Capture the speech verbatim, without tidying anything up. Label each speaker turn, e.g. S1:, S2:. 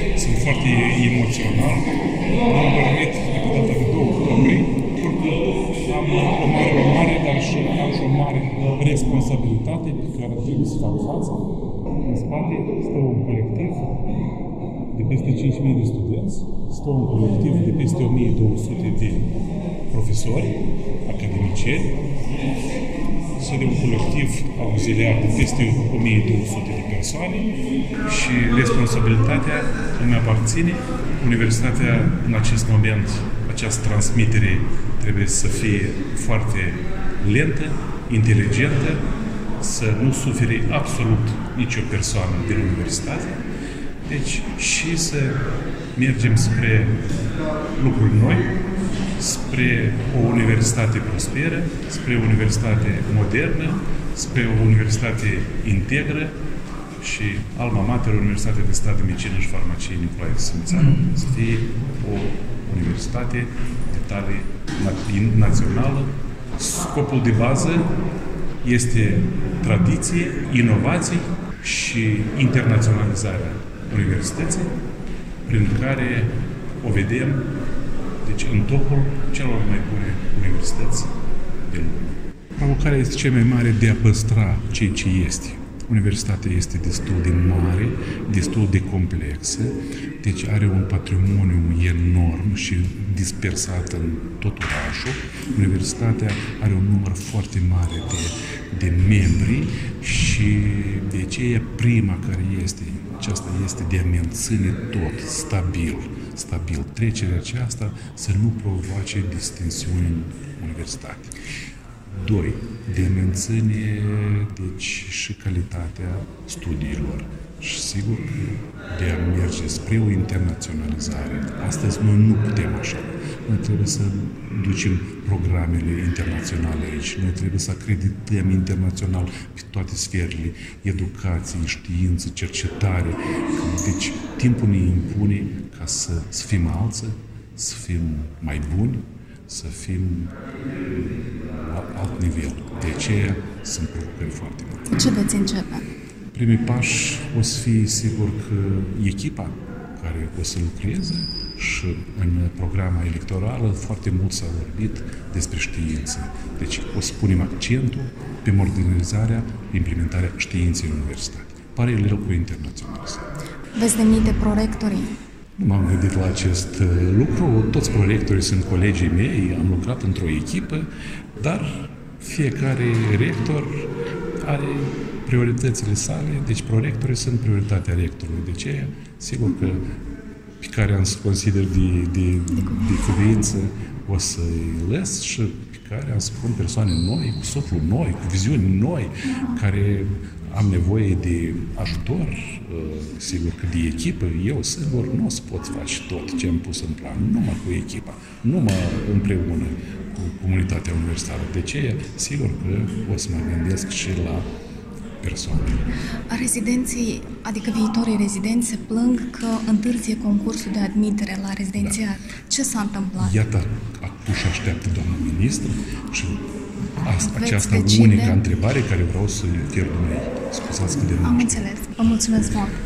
S1: sunt foarte emoțional. M-am pornit de data de două octombrie, am o mare onoare, dar și am și o mare responsabilitate pe care trebuie să fac față. În spate stă un colectiv de peste cinci mii de studenți, stă un colectiv de peste o mie două sute de profesori, academicieni, stă de un colectiv auxiliar de peste o mie două sute de persoane și responsabilitatea îmi aparține. Universitatea în acest moment, această transmitere trebuie să fie foarte lentă, inteligentă, să nu sufere absolut nicio persoană din universitate. Deci și să mergem spre lucruri noi, spre o universitate prosperă, spre o universitate modernă, spre o universitate integră și alma mater, Universitatea de Stat de Medicină și Farmacie Nicolae Simțanu, să fie o universitate de tale națională. Scopul de bază este tradiție, inovații și internaționalizarea universității, prin care o vedem deci, în topul celor mai bune universități din lume. Provocarea este cea mai mare de a păstra ceea ce este. Universitatea este destul de mare, destul de complexă, deci are un patrimoniu enorm și dispersat în tot orașul. Universitatea are un număr foarte mare de, de membri și de aceea prima care este, aceasta este de a menține tot stabil, stabil. Trecerea aceasta să nu provoace distințiuni în universitate. Doi, de a menține deci, și calitatea studiilor și sigur de a merge spre o internaționalizare. Astăzi noi nu putem așa. Noi trebuie să ducem programele internaționale aici. Noi trebuie să acredităm internațional pe toate sferele, educație, știință, cercetare. Deci timpul ne impune ca să, să fim alții, să fim mai buni, să fim la alt nivel. De aceea sunt provocări foarte mari.
S2: Ce veți începe?
S1: Primii pași o să fie sigur că echipa care o să lucreze și în programa electorală foarte mult s-a vorbit despre știință. Deci o să punem accentul pe modernizarea, implementarea științei în universitate. Paralel cu internaționalizarea.
S2: Veți demite prorectorii?
S1: Nu m-am gândit la acest lucru. Toți prorectorii sunt colegii mei, am lucrat într-o echipă, dar fiecare rector are prioritățile sale, deci prorectorii sunt prioritatea rectorului. De aceea, sigur că pe care am să consider de, de, de cuvință o să-i lăs și pe care am să pun persoane noi, cu suflu noi, cu viziuni noi, care am nevoie de ajutor, sigur că de echipă, eu singur nu o să pot face tot ce am pus în plan, numai cu echipa, numai împreună cu comunitatea universitară. De ce? Sigur că o să mă gândesc și la persoane.
S2: Rezidenții, adică viitorii rezidenți, se plâng că întârzie concursul de admitere la rezidențiat. Da. Ce s-a întâmplat?
S1: Iată, acum și așteaptă doamna ministru și asta, aceasta decide... unica întrebare care vreau să-i ofer dumneavoastră. Scuzați că de
S2: Am înțeles. Vă mulțumesc mult.